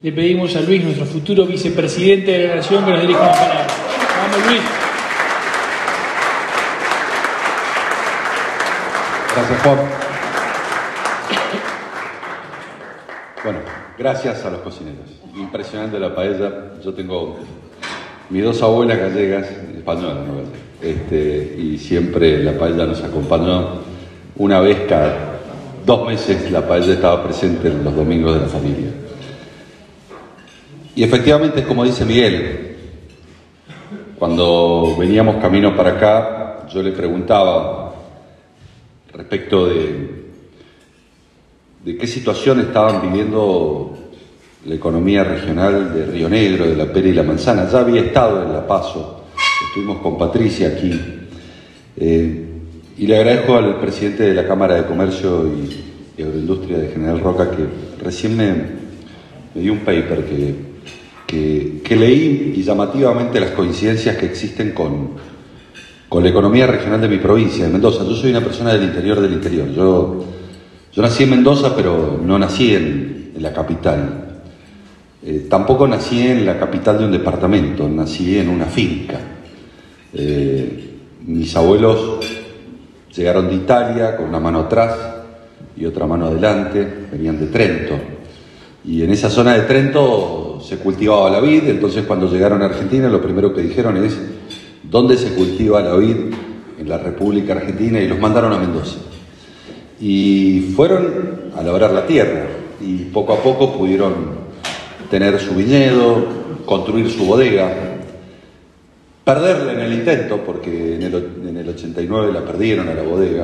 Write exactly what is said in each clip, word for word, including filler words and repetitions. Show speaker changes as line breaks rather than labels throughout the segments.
Le pedimos a Luis, nuestro futuro vicepresidente de la Nación, que nos dirija una palabra. Vamos, Luis.
Gracias, Juan. Bueno, gracias a los cocineros. Impresionante la paella. Yo tengo mis dos abuelas gallegas, españolas, no gallegas, este, y siempre la paella nos acompañó. Una vez cada dos meses la paella estaba presente en los domingos de la familia. Y efectivamente, como dice Miguel, cuando veníamos camino para acá, yo le preguntaba respecto de, de qué situación estaban viviendo la economía regional de Río Negro, de la pera y la manzana. Ya había estado en La Paso, estuvimos con Patricia aquí, eh, y le agradezco al presidente de la Cámara de Comercio y, y Agroindustria de General Roca que recién me, me dio un paper que Que, que leí, y llamativamente las coincidencias que existen con, con la economía regional de mi provincia, de Mendoza. Yo soy una persona del interior del interior. Yo, yo nací en Mendoza, pero no nací en, en la capital. Eh, tampoco nací en la capital de un departamento, nací en una finca. Eh, mis abuelos llegaron de Italia con una mano atrás y otra mano adelante, venían de Trento. Y en esa zona de Trento se cultivaba la vid. Entonces, cuando llegaron a Argentina, lo primero que dijeron es: ¿dónde se cultiva la vid? En la República Argentina. Y los mandaron a Mendoza. Y fueron a labrar la tierra. Y poco a poco pudieron tener su viñedo, construir su bodega, perderla en el intento, porque en el, en el ochenta y nueve la perdieron a la bodega.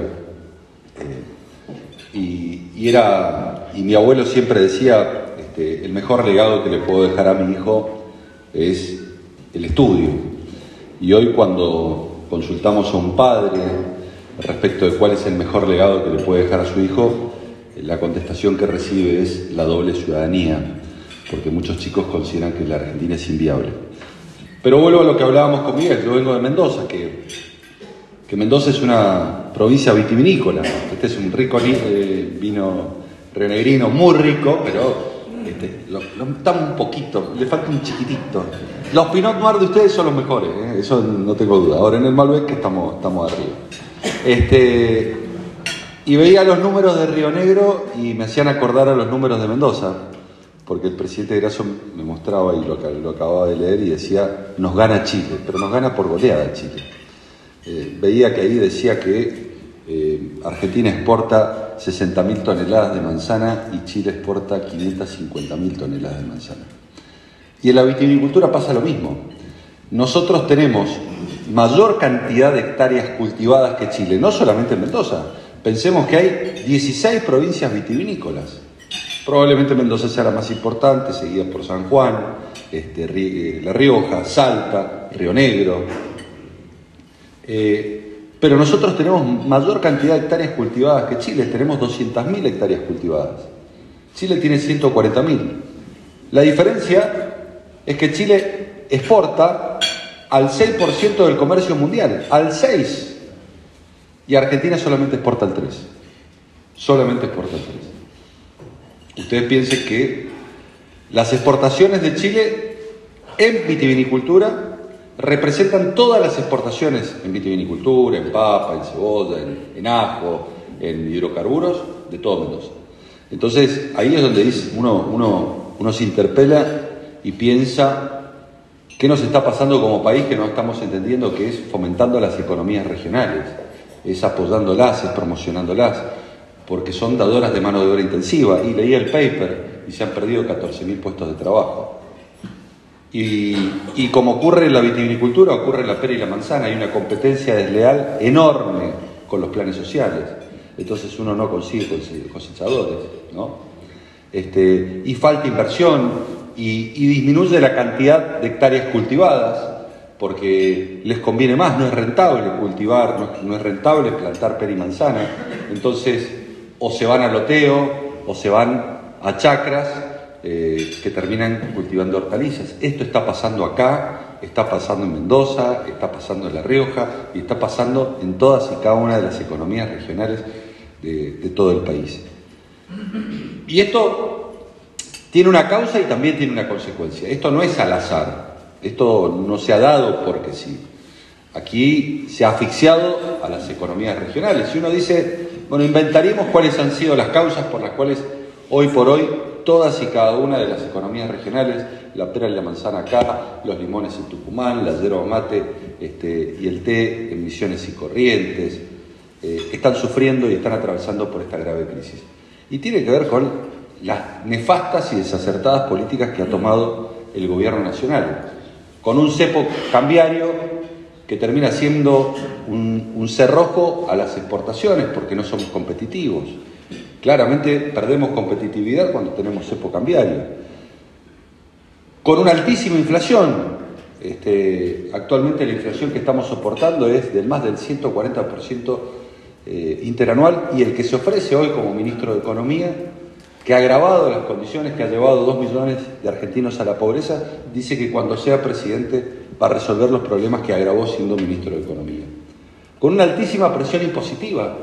Eh, y, y, era, y mi abuelo siempre decía: el mejor legado que le puedo dejar a mi hijo es el estudio. Y hoy, cuando consultamos a un padre respecto de cuál es el mejor legado que le puede dejar a su hijo, la contestación que recibe es la doble ciudadanía, porque muchos chicos consideran que la Argentina es inviable. Pero vuelvo a lo que hablábamos con Miguel. Yo vengo de Mendoza, que, que Mendoza es una provincia vitivinícola. Este es un rico eh, vino rionegrino, muy rico, pero Este, lo, lo, está un poquito, le falta un chiquitito. Los Pinot Noir de ustedes son los mejores, ¿eh? Eso no tengo duda. Ahora en el Malbec que estamos, estamos arriba. Este, y veía los números de Río Negro y me hacían acordar a los números de Mendoza, porque el presidente Grasso me mostraba, y lo, lo acababa de leer, y decía: nos gana Chile, pero nos gana por goleada Chile. Eh, veía que ahí decía que Eh, Argentina exporta sesenta mil toneladas de manzana y Chile exporta quinientas cincuenta mil toneladas de manzana. Y en la vitivinicultura pasa lo mismo. Nosotros tenemos mayor cantidad de hectáreas cultivadas que Chile, no solamente en Mendoza. Pensemos que hay dieciséis provincias vitivinícolas. Probablemente Mendoza sea la más importante, seguida por San Juan, este, La Rioja, Salta, Río Negro. Eh, Pero nosotros tenemos mayor cantidad de hectáreas cultivadas que Chile. Tenemos doscientas mil hectáreas cultivadas. Chile tiene ciento cuarenta mil. La diferencia es que Chile exporta al seis por ciento del comercio mundial. Al seis por ciento. Y Argentina solamente exporta al tres por ciento. Solamente exporta al tres por ciento. Ustedes piensen que las exportaciones de Chile en vitivinicultura representan todas las exportaciones en vitivinicultura, en papa, en cebolla, en, en ajo, en hidrocarburos, de todo Mendoza. Entonces, ahí es donde dice, uno, uno, uno se interpela y piensa qué nos está pasando como país, que no estamos entendiendo, que es fomentando las economías regionales, es apoyándolas, es promocionándolas, porque son dadoras de mano de obra intensiva. Y leí el paper y se han perdido catorce mil puestos de trabajo. Y, y como ocurre en la vitivinicultura, ocurre en la pera y la manzana. Hay una competencia desleal enorme con los planes sociales. Entonces uno no consigue cosechadores, ¿no? Este, y falta inversión y, y disminuye la cantidad de hectáreas cultivadas, porque les conviene más, no es rentable cultivar, no es, no es rentable plantar pera y manzana. Entonces o se van al loteo o se van a chacras, Eh, que terminan cultivando hortalizas. Esto está pasando acá, está pasando en Mendoza, está pasando en La Rioja y está pasando en todas y cada una de las economías regionales de, de todo el país. Y esto tiene una causa y también tiene una consecuencia. Esto no es al azar, esto no se ha dado porque sí. Aquí se ha asfixiado a las economías regionales. Si uno dice, bueno, inventaríamos cuáles han sido las causas por las cuales hoy por hoy todas y cada una de las economías regionales, la pera y la manzana acá, los limones en Tucumán, la yerba mate este, y el té en Misiones y Corrientes, eh, están sufriendo y están atravesando por esta grave crisis. Y tiene que ver con las nefastas y desacertadas políticas que ha tomado el gobierno nacional, con un cepo cambiario que termina siendo un, un cerrojo a las exportaciones porque no somos competitivos. Claramente perdemos competitividad cuando tenemos cepo cambiario. Con una altísima inflación, este, actualmente la inflación que estamos soportando es del más del ciento cuarenta por ciento eh, interanual, y el que se ofrece hoy como ministro de Economía, que ha agravado las condiciones, que ha llevado dos millones de argentinos a la pobreza, dice que cuando sea presidente va a resolver los problemas que agravó siendo ministro de Economía. Con una altísima presión impositiva,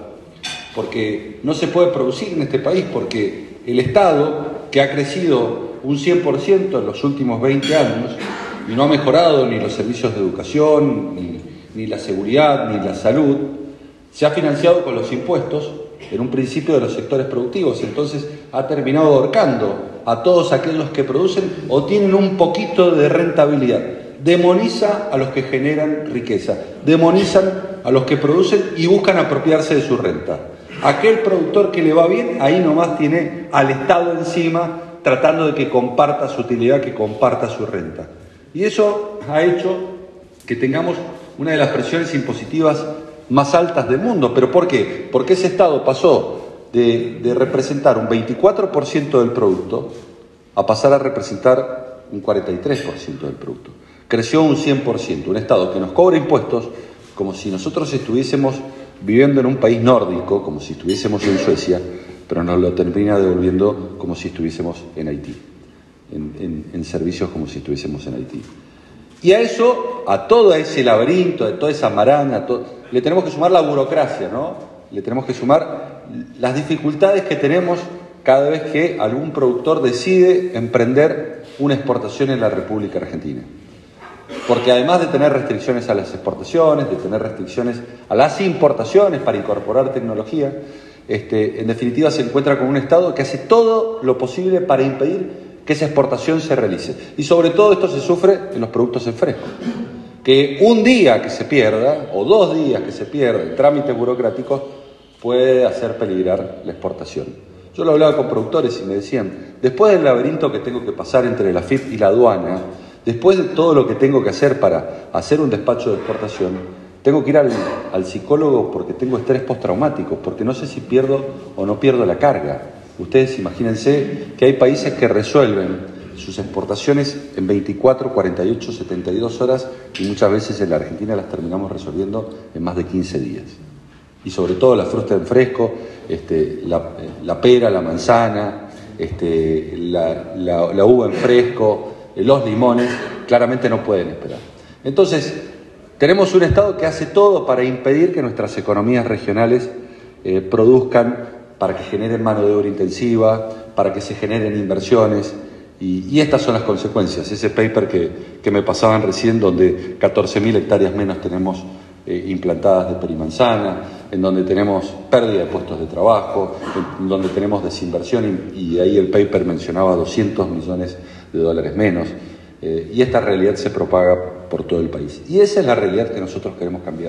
porque no se puede producir en este país, porque el Estado, que ha crecido un cien por ciento en los últimos veinte años, y no ha mejorado ni los servicios de educación, ni, ni la seguridad, ni la salud, se ha financiado con los impuestos, en un principio de los sectores productivos, entonces ha terminado ahorcando a todos aquellos que producen o tienen un poquito de rentabilidad. Demoniza a los que generan riqueza, demonizan a los que producen y buscan apropiarse de su renta. Aquel productor que le va bien, ahí nomás tiene al Estado encima, tratando de que comparta su utilidad, que comparta su renta. Y eso ha hecho que tengamos una de las presiones impositivas más altas del mundo. ¿Pero por qué? Porque ese Estado pasó de, de representar un veinticuatro por ciento del producto a pasar a representar un cuarenta y tres por ciento del producto. Creció un cien por ciento, un Estado que nos cobra impuestos como si nosotros estuviésemos viviendo en un país nórdico, como si estuviésemos en Suecia, pero nos lo termina devolviendo como si estuviésemos en Haití, en, en, en servicios como si estuviésemos en Haití. Y a eso, a todo ese laberinto, a toda esa maraña, to- le tenemos que sumar la burocracia, ¿no? Le tenemos que sumar las dificultades que tenemos cada vez que algún productor decide emprender una exportación en la República Argentina. Porque además de tener restricciones a las exportaciones, de tener restricciones a las importaciones para incorporar tecnología, este, en definitiva se encuentra con un Estado que hace todo lo posible para impedir que esa exportación se realice. Y sobre todo esto se sufre en los productos en fresco. Que un día que se pierda, o dos días que se pierda en trámites burocráticos, puede hacer peligrar la exportación. Yo lo hablaba con productores y me decían, después del laberinto que tengo que pasar entre la F I P y la aduana, después de todo lo que tengo que hacer para hacer un despacho de exportación, tengo que ir al, al psicólogo porque tengo estrés postraumático, porque no sé si pierdo o no pierdo la carga. Ustedes imagínense que hay países que resuelven sus exportaciones en veinticuatro, cuarenta y ocho, setenta y dos horas, y muchas veces en la Argentina las terminamos resolviendo en más de quince días. Y sobre todo la fruta en fresco, este, la, la pera, la manzana, este, la, la, la uva en fresco, los limones, claramente no pueden esperar. Entonces, tenemos un Estado que hace todo para impedir que nuestras economías regionales eh, produzcan, para que generen mano de obra intensiva, para que se generen inversiones, y, y estas son las consecuencias. Ese paper que, que me pasaban recién, donde catorce mil hectáreas menos tenemos eh, implantadas de perimanzana, en donde tenemos pérdida de puestos de trabajo, en donde tenemos desinversión, y, y ahí el paper mencionaba doscientos millones de dólares menos, eh, y esta realidad se propaga por todo el país. Y esa es la realidad que nosotros queremos cambiar.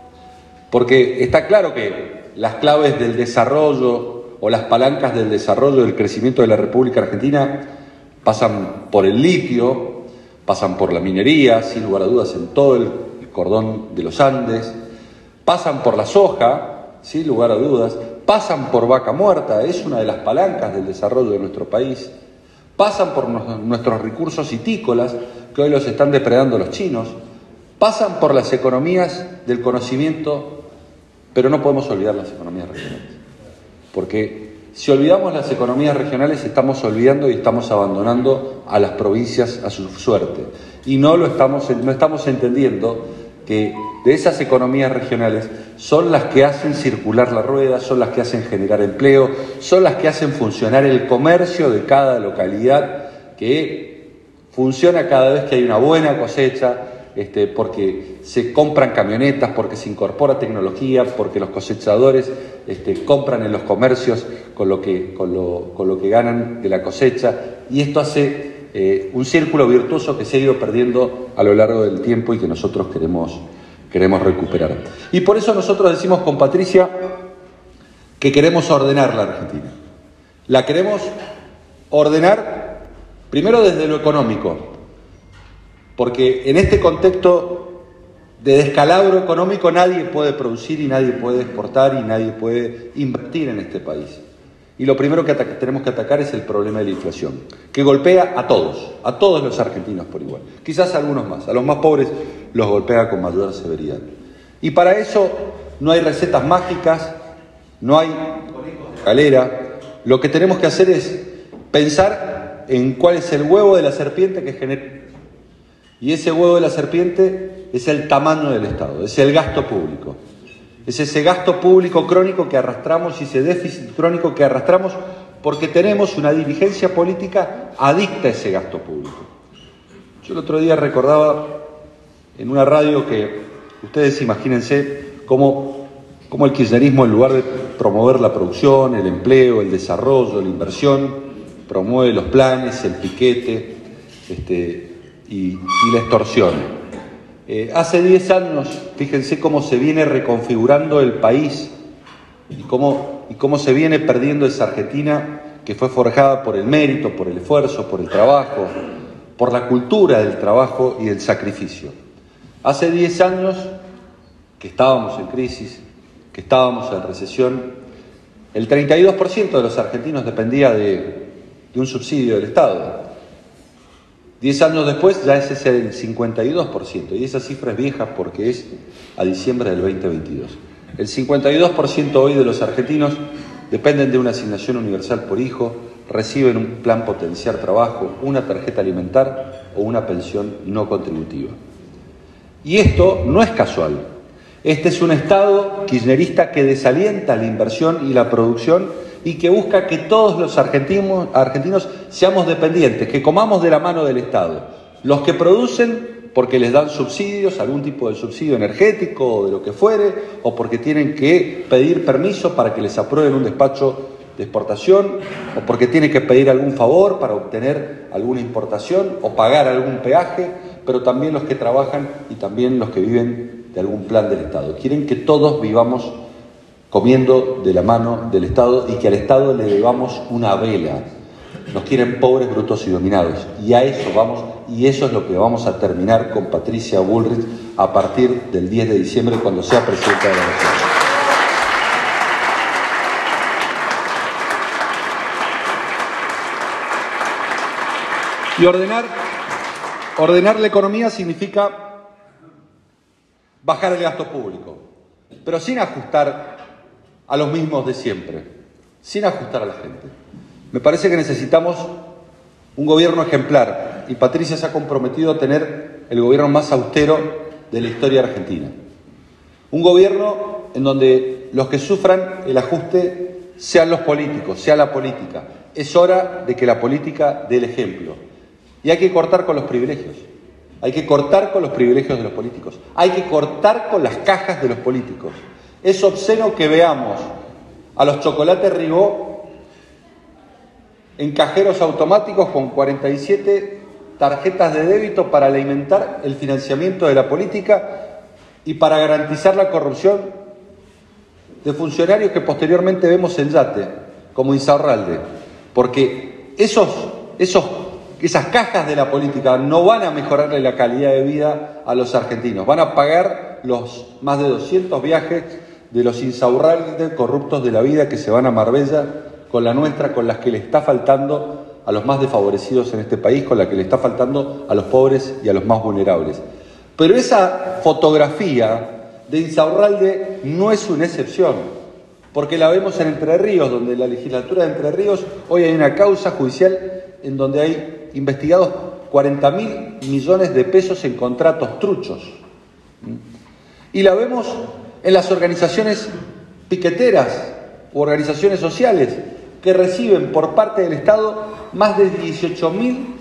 Porque está claro que las claves del desarrollo o las palancas del desarrollo del crecimiento de la República Argentina pasan por el litio, pasan por la minería, sin lugar a dudas, en todo el cordón de los Andes, pasan por la soja, sin lugar a dudas, pasan por vaca muerta, es una de las palancas del desarrollo de nuestro país, pasan por nuestros recursos hitícolas, que hoy los están depredando los chinos, pasan por las economías del conocimiento, pero no podemos olvidar las economías regionales. Porque si olvidamos las economías regionales, estamos olvidando y estamos abandonando a las provincias a su suerte. Y no lo estamos, no estamos entendiendo que de esas economías regionales son las que hacen circular la rueda, son las que hacen generar empleo, son las que hacen funcionar el comercio de cada localidad que funciona cada vez que hay una buena cosecha, este, porque se compran camionetas, porque se incorpora tecnología, porque los cosechadores este, compran en los comercios con lo que, con lo, con lo que ganan de la cosecha, y esto hace eh, un círculo virtuoso que se ha ido perdiendo a lo largo del tiempo y que nosotros queremos, queremos recuperar. Y por eso nosotros decimos con Patricia que queremos ordenar la Argentina. La queremos ordenar primero desde lo económico, porque en este contexto de descalabro económico nadie puede producir y nadie puede exportar y nadie puede invertir en este país. Y lo primero que tenemos que atacar es el problema de la inflación, que golpea a todos, a todos los argentinos por igual. Quizás a algunos más, a los más pobres los golpea con mayor severidad. Y para eso no hay recetas mágicas, no hay escalera. Lo que tenemos que hacer es pensar en cuál es el huevo de la serpiente que genera. Y ese huevo de la serpiente es el tamaño del Estado, es el gasto público. Es ese gasto público crónico que arrastramos y ese déficit crónico que arrastramos porque tenemos una dirigencia política adicta a ese gasto público. Yo el otro día recordaba en una radio que ustedes imagínense cómo, cómo el kirchnerismo, en lugar de promover la producción, el empleo, el desarrollo, la inversión, promueve los planes, el piquete este, y, y la extorsión. Eh, hace diez años, fíjense cómo se viene reconfigurando el país y cómo, y cómo se viene perdiendo esa Argentina que fue forjada por el mérito, por el esfuerzo, por el trabajo, por la cultura del trabajo y del sacrificio. Hace diez años que estábamos en crisis, que estábamos en recesión, el treinta y dos por ciento de los argentinos dependía de, de un subsidio del Estado. Diez años después ya ese es el cincuenta y dos por ciento, y esa cifra es vieja porque es a diciembre del veinte veintidós. El cincuenta y dos por ciento hoy de los argentinos dependen de una asignación universal por hijo, reciben un plan potenciar trabajo, una tarjeta alimentar o una pensión no contributiva. Y esto no es casual. Este es un Estado kirchnerista que desalienta la inversión y la producción y que busca que todos los argentinos, argentinos seamos dependientes, que comamos de la mano del Estado. Los que producen porque les dan subsidios, algún tipo de subsidio energético o de lo que fuere, o porque tienen que pedir permiso para que les aprueben un despacho de exportación, o porque tienen que pedir algún favor para obtener alguna importación o pagar algún peaje, pero también los que trabajan y también los que viven de algún plan del Estado. Quieren que todos vivamos comiendo de la mano del Estado y que al Estado le debamos una vela. Nos quieren pobres, brutos y dominados. Y a eso vamos, y eso es lo que vamos a terminar con Patricia Bullrich a partir del diez de diciembre, cuando sea presidenta de la Nación. Y ordenar, ordenar la economía significa bajar el gasto público, pero sin ajustar a los mismos de siempre, sin ajustar a la gente. Me parece que necesitamos un gobierno ejemplar y Patricia se ha comprometido a tener el gobierno más austero de la historia argentina. Un gobierno en donde los que sufran el ajuste sean los políticos, sea la política. Es hora de que la política dé el ejemplo. Y hay que cortar con los privilegios. Hay que cortar con los privilegios de los políticos. Hay que cortar con las cajas de los políticos. Es obsceno que veamos a los chocolates Ribó en cajeros automáticos con cuarenta y siete tarjetas de débito para alimentar el financiamiento de la política y para garantizar la corrupción de funcionarios que posteriormente vemos en Yate, como Insaurralde. Porque esos, esos, esas cajas de la política no van a mejorarle la calidad de vida a los argentinos, van a pagar los más de doscientos viajes de los Insaurralde corruptos de la vida que se van a Marbella con la nuestra, con las que le está faltando a los más desfavorecidos en este país, con la que le está faltando a los pobres y a los más vulnerables. Pero esa fotografía de Insaurralde no es una excepción, porque la vemos en Entre Ríos, donde en la legislatura de Entre Ríos hoy hay una causa judicial en donde hay investigados cuarenta mil millones de pesos en contratos truchos. Y la vemos en las organizaciones piqueteras u organizaciones sociales que reciben por parte del Estado más de dieciocho mil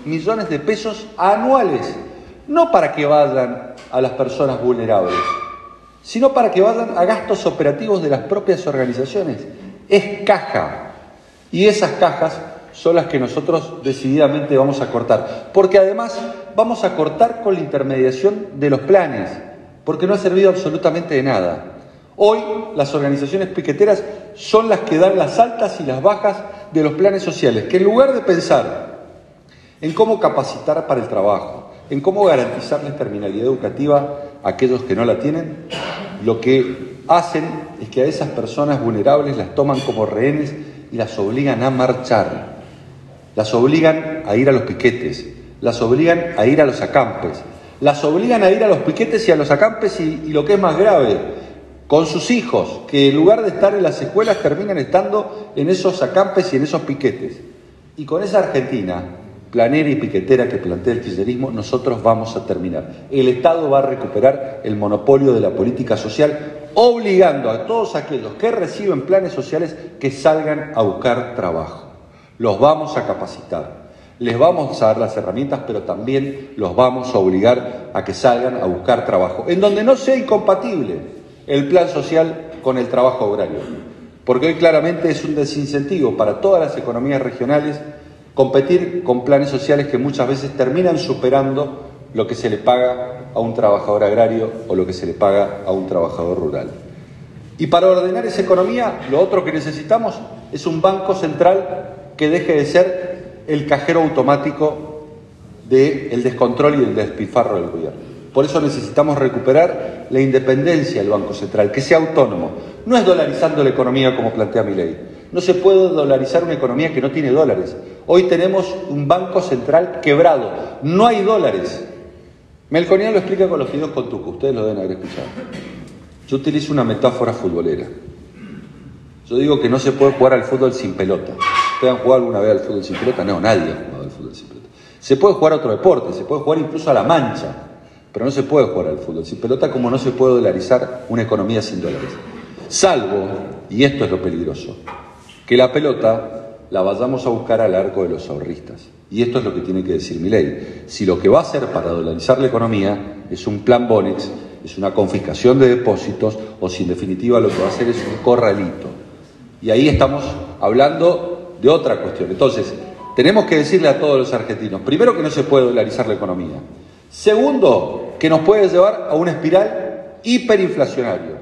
millones de pesos anuales, no para que vayan a las personas vulnerables, sino para que vayan a gastos operativos de las propias organizaciones. Es caja. Y esas cajas son las que nosotros decididamente vamos a cortar. Porque además vamos a cortar con la intermediación de los planes, porque no ha servido absolutamente de nada. Hoy las organizaciones piqueteras son las que dan las altas y las bajas de los planes sociales, que en lugar de pensar en cómo capacitar para el trabajo, en cómo garantizarles terminalidad educativa a aquellos que no la tienen, lo que hacen es que a esas personas vulnerables las toman como rehenes y las obligan a marchar, las obligan a ir a los piquetes, las obligan a ir a los acampes, las obligan a ir a los piquetes y a los acampes y, y lo que es más grave, con sus hijos, que en lugar de estar en las escuelas terminan estando en esos acampes y en esos piquetes. Y con esa Argentina planera y piquetera que plantea el kirchnerismo, nosotros vamos a terminar. El Estado va a recuperar el monopolio de la política social, obligando a todos aquellos que reciben planes sociales que salgan a buscar trabajo. Los vamos a capacitar, les vamos a dar las herramientas, pero también los vamos a obligar a que salgan a buscar trabajo, en donde no sea incompatible el plan social con el trabajo agrario, porque hoy claramente es un desincentivo para todas las economías regionales competir con planes sociales que muchas veces terminan superando lo que se le paga a un trabajador agrario o lo que se le paga a un trabajador rural. Y para ordenar esa economía, lo otro que necesitamos es un banco central que deje de ser el cajero automático del descontrol y el despilfarro del gobierno. Por eso necesitamos recuperar la independencia del Banco Central, que sea autónomo. No es dolarizando la economía como plantea Milei. No se puede dolarizar una economía que no tiene dólares. Hoy tenemos un Banco Central quebrado. No hay dólares. Melconian lo explica con los fideos con tuco. Ustedes lo deben haber escuchado. Yo utilizo una metáfora futbolera. Yo digo que no se puede jugar al fútbol sin pelota. ¿Ustedes han jugado alguna vez al fútbol sin pelota? No, nadie ha jugado al fútbol sin pelota. Se puede jugar a otro deporte, se puede jugar incluso a la mancha, pero no se puede jugar al fútbol sin pelota, como no se puede dolarizar una economía sin dólares. Salvo, y esto es lo peligroso, que la pelota la vayamos a buscar al arco de los ahorristas. Y esto es lo que tiene que decir Milei. Si lo que va a hacer para dolarizar la economía es un plan Bonex, es una confiscación de depósitos, o si en definitiva lo que va a hacer es un corralito. Y ahí estamos hablando de otra cuestión. Entonces, tenemos que decirle a todos los argentinos, primero, que no se puede dolarizar la economía. Segundo, que nos puede llevar a una espiral hiperinflacionaria.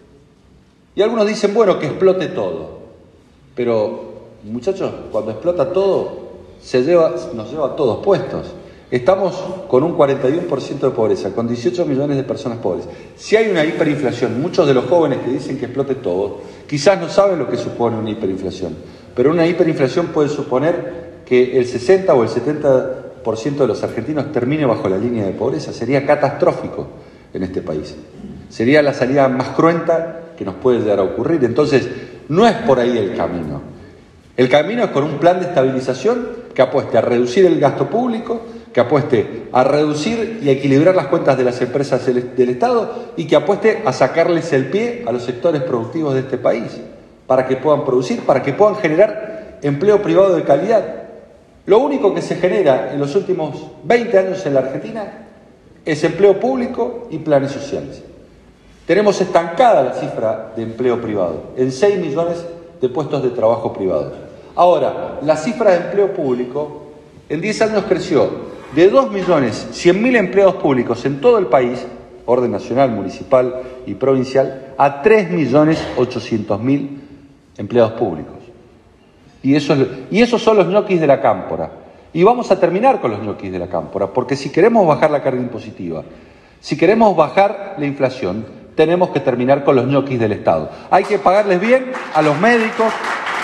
Y algunos dicen, bueno, que explote todo. Pero, muchachos, cuando explota todo, se lleva, nos lleva a todos puestos. Estamos con un cuarenta y uno por ciento de pobreza, con dieciocho millones de personas pobres. Si hay una hiperinflación, muchos de los jóvenes que dicen que explote todo, quizás no saben lo que supone una hiperinflación. Pero una hiperinflación puede suponer que el sesenta o el setenta por ciento de los argentinos termine bajo la línea de pobreza. Sería catastrófico en este país. Sería la salida más cruenta que nos puede llegar a ocurrir. Entonces, no es por ahí el camino. El camino es con un plan de estabilización que apueste a reducir el gasto público, que apueste a reducir y a equilibrar las cuentas de las empresas del, del Estado y que apueste a sacarles el pie a los sectores productivos de este país para que puedan producir, para que puedan generar empleo privado de calidad. Lo único que se genera en los últimos veinte años en la Argentina es empleo público y planes sociales. Tenemos estancada la cifra de empleo privado en seis millones de puestos de trabajo privados. Ahora, la cifra de empleo público en diez años creció de dos millones cien mil empleados públicos en todo el país, orden nacional, municipal y provincial, a tres millones ochocientos mil empleados públicos. Y, eso es, y esos son los ñoquis de la cámpora. Y vamos a terminar con los ñoquis de la cámpora, porque si queremos bajar la carga impositiva, si queremos bajar la inflación, tenemos que terminar con los ñoquis del Estado. Hay que pagarles bien a los médicos,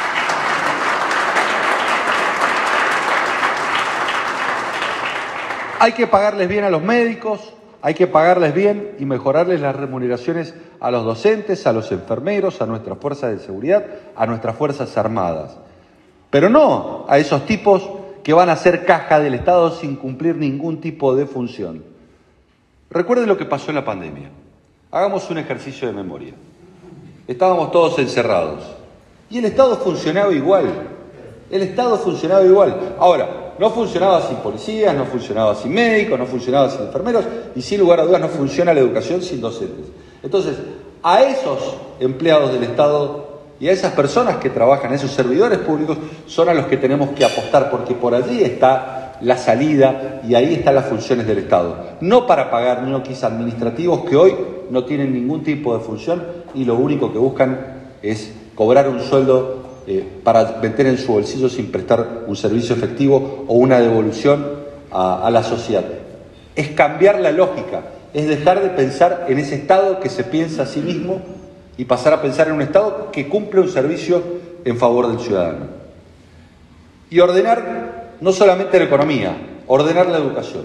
hay que pagarles bien a los médicos, hay que pagarles bien y mejorarles las remuneraciones a los docentes, a los enfermeros, a nuestras fuerzas de seguridad, a nuestras fuerzas armadas. Pero no a esos tipos que van a ser caja del Estado sin cumplir ningún tipo de función. Recuerden lo que pasó en la pandemia. Hagamos un ejercicio de memoria. Estábamos todos encerrados y el Estado funcionaba igual. El Estado funcionaba igual. Ahora, no funcionaba sin policías, no funcionaba sin médicos, no funcionaba sin enfermeros y sin lugar a dudas no funciona la educación sin docentes. Entonces, a esos empleados del Estado y a esas personas que trabajan, esos servidores públicos, son a los que tenemos que apostar, porque por allí está la salida y ahí están las funciones del Estado. No para pagar ñoquis administrativos que hoy no tienen ningún tipo de función y lo único que buscan es cobrar un sueldo eh, para meter en su bolsillo sin prestar un servicio efectivo o una devolución a, a la sociedad. Es cambiar la lógica, es dejar de pensar en ese Estado que se piensa a sí mismo y pasar a pensar en un Estado que cumple un servicio en favor del ciudadano. Y ordenar no solamente la economía, ordenar la educación.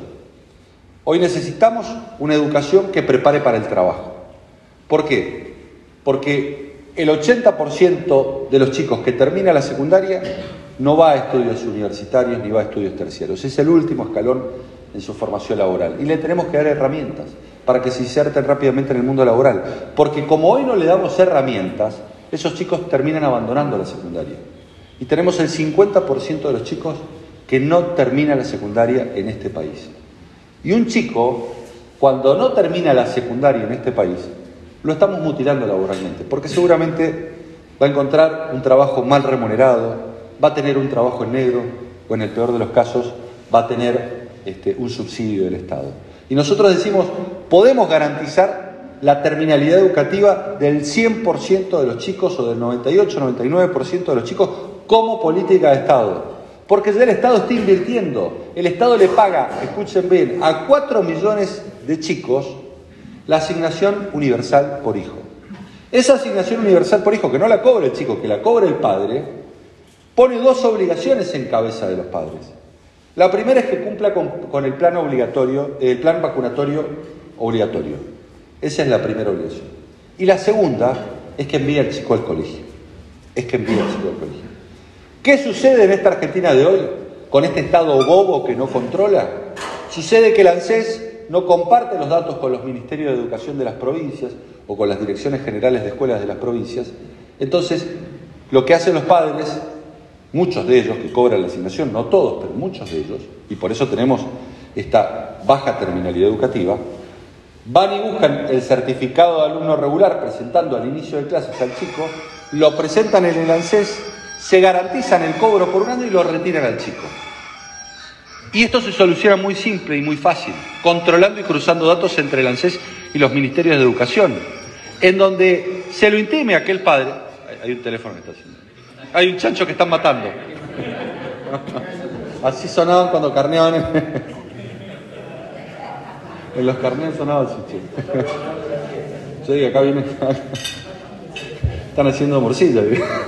Hoy necesitamos una educación que prepare para el trabajo. ¿Por qué? Porque el ochenta por ciento de los chicos que termina la secundaria no va a estudios universitarios ni va a estudios terciarios. Es el último escalón en su formación laboral. Y le tenemos que dar herramientas para que se inserten rápidamente en el mundo laboral. Porque como hoy no le damos herramientas, esos chicos terminan abandonando la secundaria. Y tenemos el cincuenta por ciento de los chicos que no termina la secundaria en este país. Y un chico, cuando no termina la secundaria en este país, lo estamos mutilando laboralmente, porque seguramente va a encontrar un trabajo mal remunerado, va a tener un trabajo en negro, o en el peor de los casos, va a tener este, un subsidio del Estado. Y nosotros decimos, podemos garantizar la terminalidad educativa del cien por ciento de los chicos o del noventa y ocho, noventa y nueve por ciento de los chicos como política de Estado. Porque ya el Estado está invirtiendo. El Estado le paga, escuchen bien, a cuatro millones de chicos la asignación universal por hijo. Esa asignación universal por hijo, que no la cobra el chico, que la cobra el padre, pone dos obligaciones en cabeza de los padres. La primera es que cumpla con, con el plan obligatorio, el plan vacunatorio obligatorio. Esa es la primera obligación. Y la segunda es que envíe al chico al colegio. Es que envíe al chico al colegio. ¿Qué sucede en esta Argentina de hoy con este Estado bobo que no controla? Sucede que el ANSES no comparte los datos con los ministerios de educación de las provincias o con las direcciones generales de escuelas de las provincias. Entonces, lo que hacen los padres, muchos de ellos que cobran la asignación, no todos, pero muchos de ellos, y por eso tenemos esta baja terminalidad educativa, van y buscan el certificado de alumno regular presentando al inicio de clases al chico, lo presentan en el ANSES, se garantizan el cobro por un año y lo retiran al chico. Y esto se soluciona muy simple y muy fácil, controlando y cruzando datos entre el ANSES y los ministerios de educación, en donde se lo intime a aquel padre. Hay un teléfono que está haciendo. Hay un chancho que están matando. Así sonaban cuando carneaban. En, en los carneos sonaba así, che. Yo digo, acá viene. Están haciendo morcilla.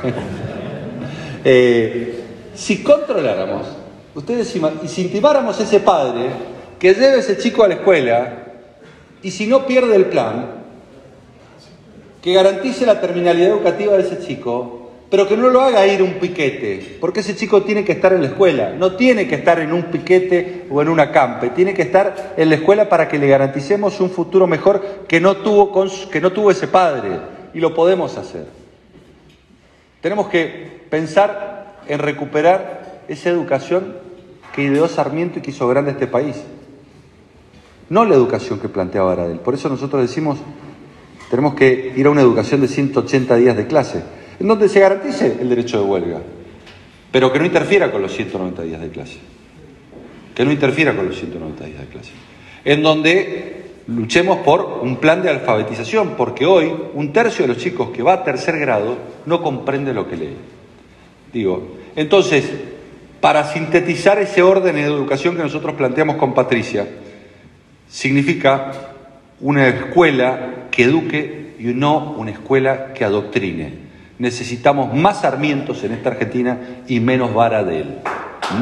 eh, si controláramos, ustedes, y si intimáramos a ese padre que lleve a ese chico a la escuela, y si no pierde el plan, que garantice la terminalidad educativa de ese chico, pero que no lo haga ir a un piquete, porque ese chico tiene que estar en la escuela, no tiene que estar en un piquete o en una campe, tiene que estar en la escuela para que le garanticemos un futuro mejor que no tuvo, con, que no tuvo ese padre, y lo podemos hacer. Tenemos que pensar en recuperar esa educación que ideó Sarmiento y que hizo grande este país, no la educación que planteaba Baradel. Por eso nosotros decimos, tenemos que ir a una educación de ciento ochenta días de clase, en donde se garantice el derecho de huelga, pero que no interfiera con los ciento noventa días de clase, que no interfiera con los ciento noventa días de clase, en donde luchemos por un plan de alfabetización, porque hoy un tercio de los chicos que va a tercer grado no comprende lo que lee. Digo, entonces, para sintetizar ese orden de educación que nosotros planteamos con Patricia, significa una escuela que eduque y no una escuela que adoctrine. Necesitamos más Sarmientos en esta Argentina y menos Baradel. ¿Mm?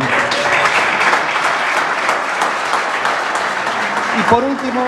Y por último,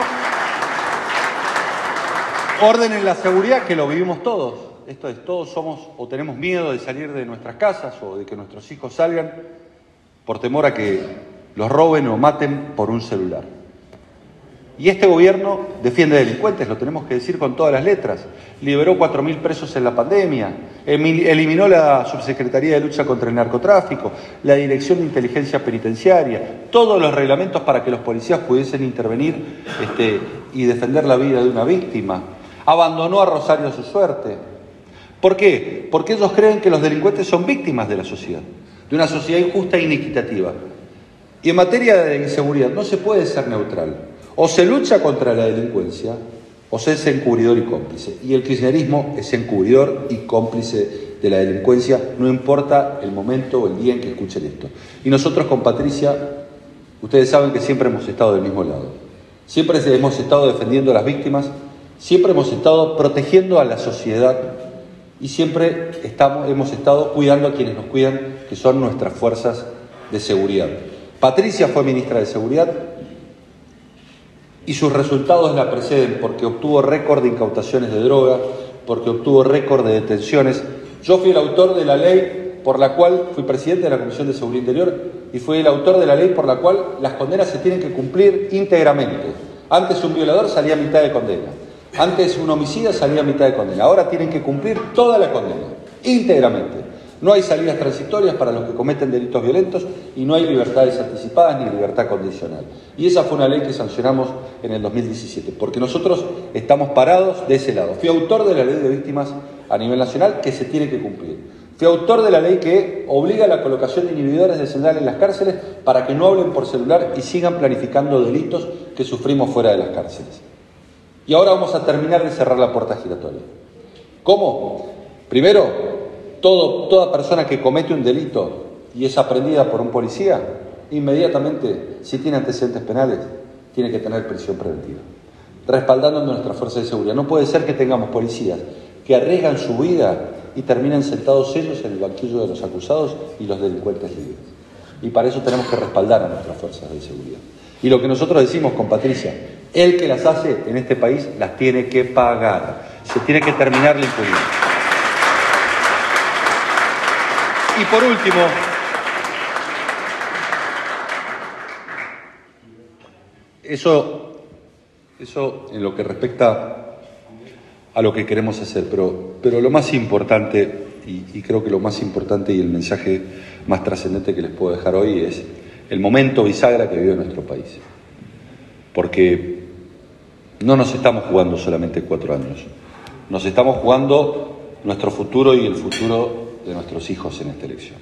orden en la seguridad, que lo vivimos todos. Esto es, todos somos o tenemos miedo de salir de nuestras casas o de que nuestros hijos salgan por temor a que los roben o maten por un celular. Y este gobierno defiende delincuentes, lo tenemos que decir con todas las letras. Liberó cuatro mil presos en la pandemia, eliminó la Subsecretaría de Lucha contra el Narcotráfico, la Dirección de Inteligencia Penitenciaria, todos los reglamentos para que los policías pudiesen intervenir este, y defender la vida de una víctima. Abandonó a Rosario a su suerte. ¿Por qué? Porque ellos creen que los delincuentes son víctimas de la sociedad, de una sociedad injusta e inequitativa. Y en materia de inseguridad no se puede ser neutral. O se lucha contra la delincuencia o se es encubridor y cómplice. Y el kirchnerismo es encubridor y cómplice de la delincuencia, no importa el momento o el día en que escuchen esto. Y nosotros con Patricia, ustedes saben que siempre hemos estado del mismo lado. Siempre hemos estado defendiendo a las víctimas, siempre hemos estado protegiendo a la sociedad y siempre estamos, hemos estado cuidando a quienes nos cuidan, que son nuestras fuerzas de seguridad. Patricia fue ministra de Seguridad y sus resultados la preceden porque obtuvo récord de incautaciones de droga, porque obtuvo récord de detenciones. Yo fui el autor de la ley por la cual, fui presidente de la Comisión de Seguridad Interior y fui el autor de la ley por la cual las condenas se tienen que cumplir íntegramente. Antes un violador salía a mitad de condena, antes un homicida salía a mitad de condena, ahora tienen que cumplir toda la condena, íntegramente. No hay salidas transitorias para los que cometen delitos violentos y no hay libertades anticipadas ni libertad condicional. Y esa fue una ley que sancionamos en el dos mil diecisiete, porque nosotros estamos parados de ese lado. Fui autor de la ley de víctimas a nivel nacional que se tiene que cumplir. Fui autor de la ley que obliga a la colocación de inhibidores de señal en las cárceles para que no hablen por celular y sigan planificando delitos que sufrimos fuera de las cárceles. Y ahora vamos a terminar de cerrar la puerta giratoria. ¿Cómo? Primero, Todo, toda persona que comete un delito y es aprendida por un policía, inmediatamente, si tiene antecedentes penales, tiene que tener prisión preventiva, respaldando nuestras fuerzas de seguridad. No puede ser que tengamos policías que arriesgan su vida y terminan sentados ellos en el banquillo de los acusados y los delincuentes libres. Y para eso tenemos que respaldar a nuestras fuerzas de seguridad. Y lo que nosotros decimos con Patricia, el que las hace en este país las tiene que pagar. Se tiene que terminar la impunidad. Y por último, eso, eso en lo que respecta a lo que queremos hacer, pero, pero lo más importante, y, y creo que lo más importante y el mensaje más trascendente que les puedo dejar hoy es el momento bisagra que vive nuestro país. Porque no nos estamos jugando solamente cuatro años, nos estamos jugando nuestro futuro y el futuro de nuestros hijos en esta elección.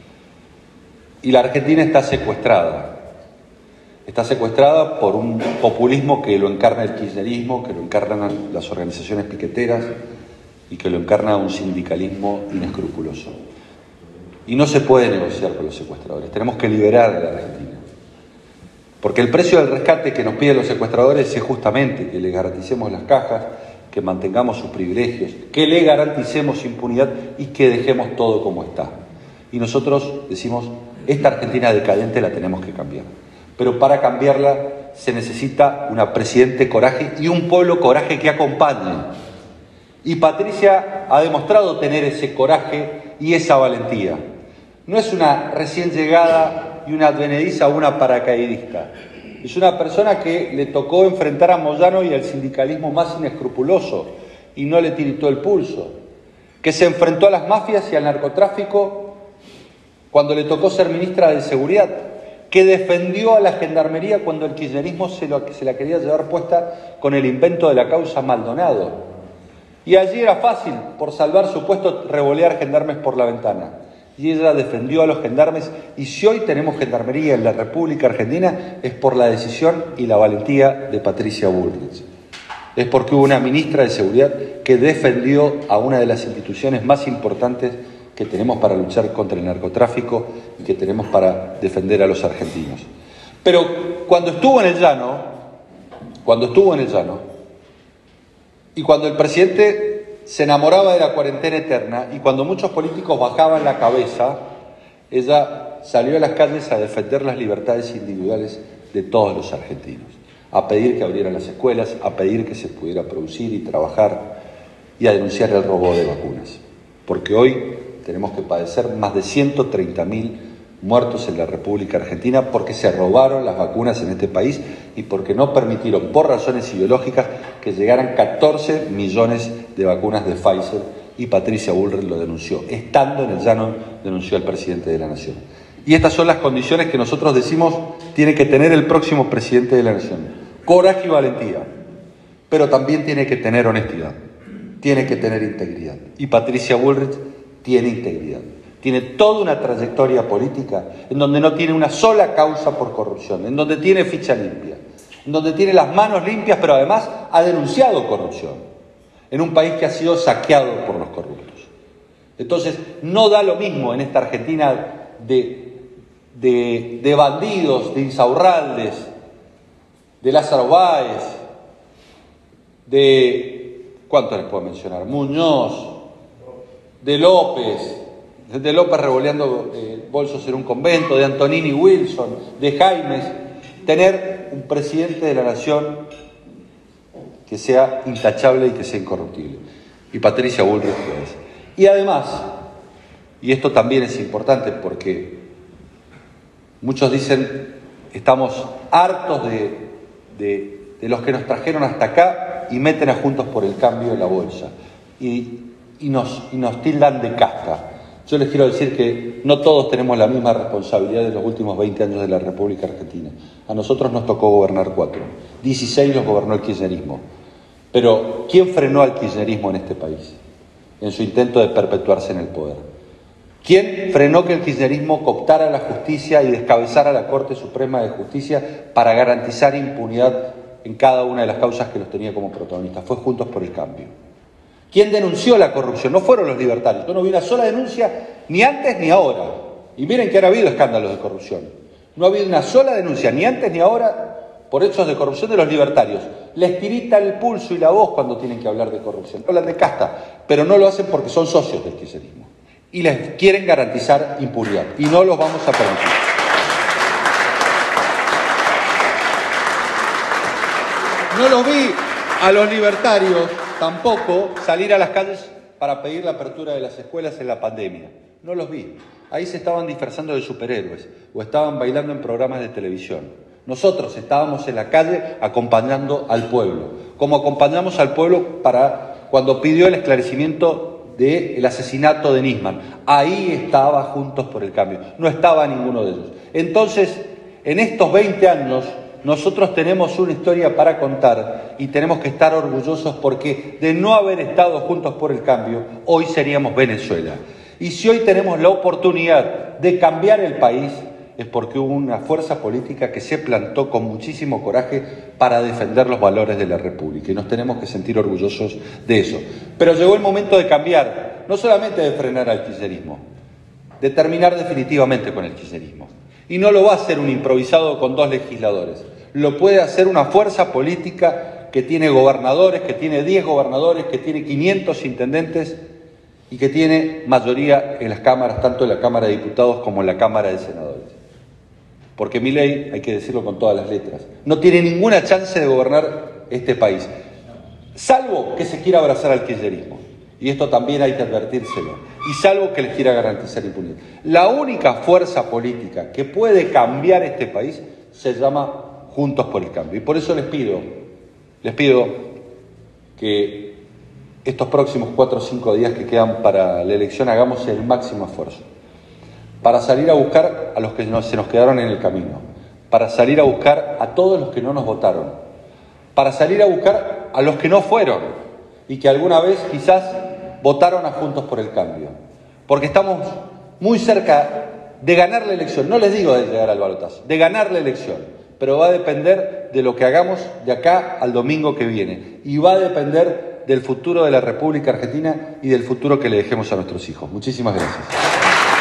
Y la Argentina está secuestrada. Está secuestrada por un populismo que lo encarna el kirchnerismo, que lo encarnan las organizaciones piqueteras y que lo encarna un sindicalismo inescrupuloso. Y no se puede negociar con los secuestradores. Tenemos que liberar a la Argentina. Porque el precio del rescate que nos piden los secuestradores es justamente que les garanticemos las cajas, que mantengamos sus privilegios, que le garanticemos impunidad y que dejemos todo como está. Y nosotros decimos, esta Argentina decadente la tenemos que cambiar. Pero para cambiarla se necesita una presidente coraje y un pueblo coraje que acompañe. Y Patricia ha demostrado tener ese coraje y esa valentía. No es una recién llegada y una advenediza o una paracaidista. Es una persona que le tocó enfrentar a Moyano y al sindicalismo más inescrupuloso y no le tiritó el pulso, que se enfrentó a las mafias y al narcotráfico cuando le tocó ser ministra de Seguridad, que defendió a la gendarmería cuando el kirchnerismo se, lo, se la quería llevar puesta con el invento de la causa Maldonado. Y allí era fácil, por salvar su puesto, revolear gendarmes por la ventana. Y ella defendió a los gendarmes, y si hoy tenemos gendarmería en la República Argentina es por la decisión y la valentía de Patricia Bullrich. Es porque hubo una ministra de Seguridad que defendió a una de las instituciones más importantes que tenemos para luchar contra el narcotráfico y que tenemos para defender a los argentinos. Pero cuando estuvo en el llano, cuando estuvo en el llano, y cuando el presidente se enamoraba de la cuarentena eterna y cuando muchos políticos bajaban la cabeza, ella salió a las calles a defender las libertades individuales de todos los argentinos, a pedir que abrieran las escuelas, a pedir que se pudiera producir y trabajar y a denunciar el robo de vacunas. Porque hoy tenemos que padecer más de ciento treinta mil muertos en la República Argentina porque se robaron las vacunas en este país y porque no permitieron, por razones ideológicas, que llegaran catorce millones de vacunas de Pfizer, y Patricia Bullrich lo denunció. Estando en el llano, denunció al presidente de la Nación. Y estas son las condiciones que nosotros decimos tiene que tener el próximo presidente de la Nación. Coraje y valentía, pero también tiene que tener honestidad, tiene que tener integridad. Y Patricia Bullrich tiene integridad. Tiene toda una trayectoria política en donde no tiene una sola causa por corrupción, en donde tiene ficha limpia, en donde tiene las manos limpias, pero además ha denunciado corrupción, en un país que ha sido saqueado por los corruptos. Entonces, no da lo mismo en esta Argentina de, de, de bandidos, de Insaurraldes, de Lázaro Báez, de, ¿cuántos les puedo mencionar? Muñoz, de López, de López revoleando eh, bolsos en un convento, de Antonini Wilson, de Jaimes, tener un presidente de la Nación que sea intachable y que sea incorruptible. Y Patricia Bullrich lo es. Y además, y esto también es importante porque muchos dicen, estamos hartos de, de, de los que nos trajeron hasta acá y meten a Juntos por el Cambio en la bolsa y, y, nos, y nos tildan de casta. Yo les quiero decir que no todos tenemos la misma responsabilidad de los últimos veinte años de la República Argentina. A nosotros nos tocó gobernar cuatro. dieciséis los gobernó el kirchnerismo. Pero, ¿quién frenó al kirchnerismo en este país? En su intento de perpetuarse en el poder. ¿Quién frenó que el kirchnerismo cooptara la justicia y descabezara la Corte Suprema de Justicia para garantizar impunidad en cada una de las causas que los tenía como protagonistas? Fue Juntos por el Cambio. ¿Quién denunció la corrupción? No fueron los libertarios. Yo no vi una sola denuncia, ni antes ni ahora. Y miren que han habido escándalos de corrupción. No ha habido una sola denuncia, ni antes ni ahora, por hechos de corrupción de los libertarios. Les tirita el pulso y la voz cuando tienen que hablar de corrupción. Hablan de casta, pero no lo hacen porque son socios del kirchnerismo. Y les quieren garantizar impunidad. Y no los vamos a permitir. No los vi a los libertarios tampoco salir a las calles para pedir la apertura de las escuelas en la pandemia. No los vi. Ahí se estaban disfrazando de superhéroes o estaban bailando en programas de televisión. Nosotros estábamos en la calle acompañando al pueblo, como acompañamos al pueblo para cuando pidió el esclarecimiento del asesinato de Nisman. Ahí estaba Juntos por el Cambio, no estaba ninguno de ellos. Entonces, en estos veinte años, nosotros tenemos una historia para contar y tenemos que estar orgullosos porque de no haber estado Juntos por el Cambio, hoy seríamos Venezuela. Y si hoy tenemos la oportunidad de cambiar el país, es porque hubo una fuerza política que se plantó con muchísimo coraje para defender los valores de la República. Y nos tenemos que sentir orgullosos de eso. Pero llegó el momento de cambiar, no solamente de frenar al kirchnerismo, de terminar definitivamente con el kirchnerismo. Y no lo va a hacer un improvisado con dos legisladores. Lo puede hacer una fuerza política que tiene gobernadores, que tiene diez gobernadores, que tiene quinientos intendentes y que tiene mayoría en las cámaras, tanto en la Cámara de Diputados como en la Cámara de Senadores. Porque Milei, hay que decirlo con todas las letras, no tiene ninguna chance de gobernar este país, salvo que se quiera abrazar al kirchnerismo. Y esto también hay que advertírselo. Y salvo que les quiera garantizar impunidad. La única fuerza política que puede cambiar este país se llama Juntos por el Cambio. Y por eso les pido, les pido que estos próximos cuatro o cinco días que quedan para la elección hagamos el máximo esfuerzo para salir a buscar a los que no, se nos quedaron en el camino, para salir a buscar a todos los que no nos votaron, para salir a buscar a los que no fueron y que alguna vez quizás votaron a Juntos por el Cambio, porque estamos muy cerca de ganar la elección. No les digo de llegar al balotaje, de ganar la elección, pero va a depender de lo que hagamos de acá al domingo que viene y va a depender del futuro de la República Argentina y del futuro que le dejemos a nuestros hijos. Muchísimas gracias.